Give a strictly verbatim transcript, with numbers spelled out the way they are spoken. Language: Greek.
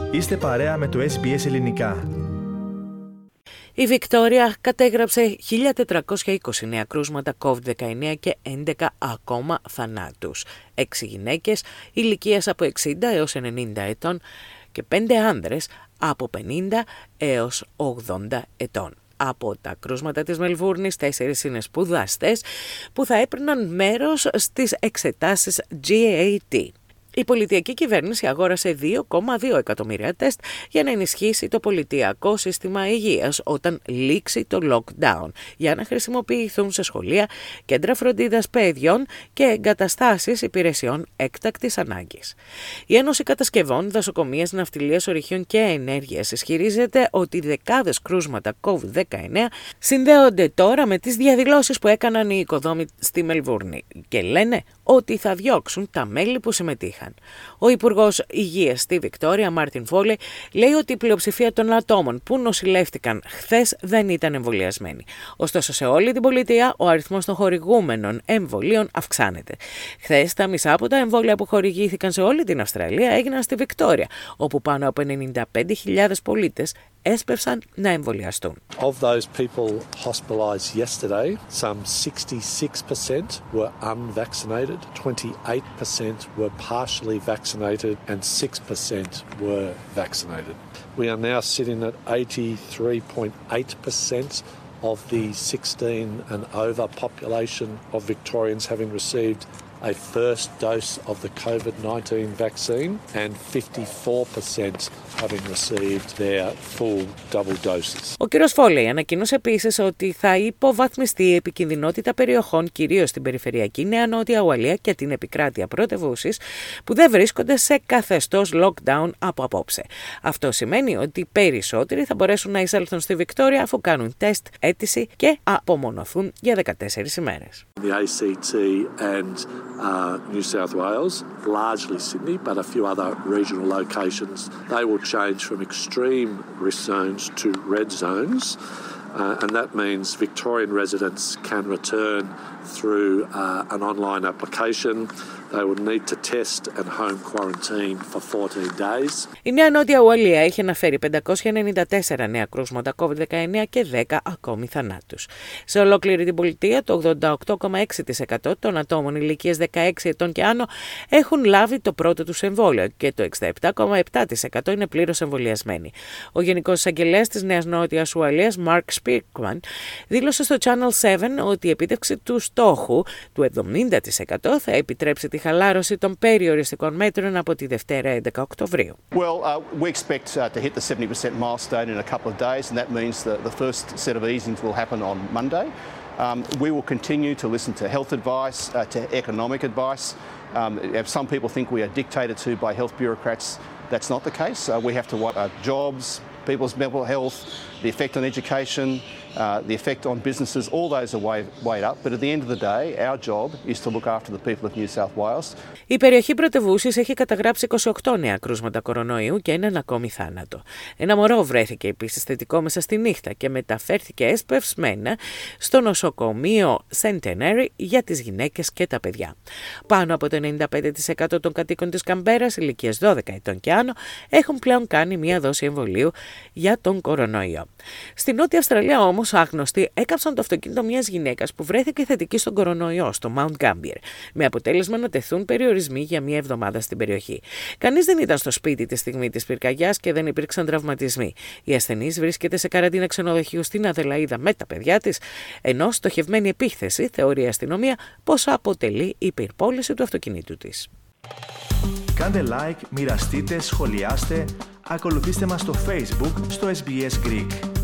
Είστε παρέα με το ες μπι ες Ελληνικά. Η Βικτόρια κατέγραψε χίλια τετρακόσια είκοσι νέα κρούσματα κόβιντ δεκαεννέα και έντεκα ακόμα θανάτους. Έξι γυναίκες ηλικίας από εξήντα έως ενενήντα ετών και πέντε άνδρες από πενήντα έως ογδόντα ετών. Από τα κρούσματα της Μελβούρνης, τέσσερις είναι σπουδαστές που θα έπαιρναν μέρος στις εξετάσεις τζι έι τι. Η πολιτιακή κυβέρνηση αγόρασε δύο κόμμα δύο εκατομμύρια τεστ για να ενισχύσει το πολιτιακό σύστημα υγείας όταν λήξει το lockdown, για να χρησιμοποιηθούν σε σχολεία, κέντρα φροντίδας παιδιών και εγκαταστάσεις υπηρεσιών έκτακτης ανάγκης. Η Ένωση Κατασκευών, Δασοκομείας, Ναυτιλίας, Ορυχείων και Ενέργειας ισχυρίζεται ότι δεκάδες κρούσματα κόβιντ δεκαεννέα συνδέονται τώρα με τις διαδηλώσεις που έκαναν οι οικοδόμοι στη Μελβούρνη και λένε ότι θα διώξουν τα μέλη που συμμετείχαν. Ο Υπουργός Υγείας στη Βικτόρια, Μάρτιν Φόλε, λέει ότι η πλειοψηφία των ατόμων που νοσηλεύτηκαν χθες δεν ήταν εμβολιασμένοι. Ωστόσο, σε όλη την πολιτεία ο αριθμός των χορηγούμενων εμβολίων αυξάνεται. Χθες τα μισά από τα εμβόλια που χορηγήθηκαν σε όλη την Αυστραλία έγιναν στη Βικτόρια, όπου πάνω από ενενήντα πέντε χιλιάδες πολίτες έσπευσαν να εμβολιαστούν. Of those people hospitalized yesterday, some sixty-six percent were unvaccinated, twenty-eight percent were partially vaccinated and six percent were vaccinated. We are now sitting at eighty-three point eight percent of the sixteen and over population of Victorians having received a first dose of the COVID nineteen vaccine and fifty-four percent having received their full double doses. Ο κ. Φόλεϊ ανακοίνωσε επίσης ότι θα υποβαθμιστεί η επικινδυνότητα περιοχών, κυρίως στην περιφερειακή Νέα Νότια Ουαλία και την επικράτεια πρωτευούσης, που δεν βρίσκονται σε καθεστώς lockdown από απόψε. Αυτό σημαίνει ότι περισσότεροι θα μπορέσουν να εισέλθουν στη Βικτόρια αφού κάνουν τεστ, αίτηση και απομονωθούν για δεκατέσσερις ημέρες. The έι σι τι and uh, New South Wales, largely Sydney, but a few other regional locations, they will change from extreme risk zones to red zones, uh, and that means Victorian residents can return through uh, an online application. They will need to test and home quarantine for fourteen days. Η Νέα Νότια Ουαλία έχει αναφέρει πεντακόσια ενενήντα τέσσερα νέα κρούσματα κόβιντ δεκαεννέα και δέκα ακόμη θανάτους. Σε ολόκληρη την πολιτεία, το ογδόντα οκτώ κόμμα έξι τοις εκατό των ατόμων ηλικίας δεκαέξι ετών και άνω έχουν λάβει το πρώτο τους εμβόλιο και το εξήντα επτά κόμμα επτά τοις εκατό είναι πλήρως εμβολιασμένοι. Ο Γενικός Εισαγγελέας της Νέας Νότιας Ουαλίας, Mark Speakman, δήλωσε στο Channel επτά ότι η επίτευξη του στόχου του εβδομήντα τοις εκατό θα επιτρέψει τη χαλάρωση των περιοριστικών μέτρων από τη Δευτέρα έντεκα Οκτωβρίου. Well, uh, we expect uh, to hit the seventy percent milestone in a couple of days, and that means that the first set of easings will happen on Monday. Um, we will continue to listen to health advice, uh, to economic advice. Um, some people think we are dictated to by health bureaucrats. That's not the case. Uh, we have to watch uh, jobs, people's mental health, the effect on education, uh, the effect on businesses, all those are weighed, weighed up. But at the end of the day, our job is to look after the people of New South Wales. Η περιοχή πρωτευούσης έχει καταγράψει είκοσι οκτώ νέα κρούσματα κορονοϊού και έναν ακόμη θάνατο. Ένα μωρό βρέθηκε επίσης θετικό μέσα στη νύχτα και μεταφέρθηκε έσπευσμένα στο νοσοκομείο Centenary για τις γυναίκες και τα παιδιά. Πάνω από το ενενήντα πέντε τοις εκατό των κατοίκων της Καμπέρας ηλικίας δώδεκα ετών και άνω έχουν πλέον κάνει μία δόση εμβολίου για τον κορονοϊό. Στη Νότια Αυστραλία όμως άγνωστοι έκαψαν το αυτοκίνητο μιας γυναίκας που βρέθηκε θετική στον κορονοϊό στο Mount Gambier, με αποτέλεσμα να τεθούν περιορισμοί για μία εβδομάδα στην περιοχή. Κανείς δεν ήταν στο σπίτι τη στιγμή της πυρκαγιάς και δεν υπήρξαν τραυματισμοί. Η ασθενής βρίσκεται σε καραντίνα ξενοδοχείου στην Αδελαΐδα με τα παιδιά της, ενώ στοχευμένη επίθεση θεωρεί η αστυνομία πως αποτελεί υπερπώληση του αυτοκινήτου της. Κάντε like, μοιραστείτε, σχολιάστε, ακολουθήστε μας στο Facebook στο ες μπι ες Greek.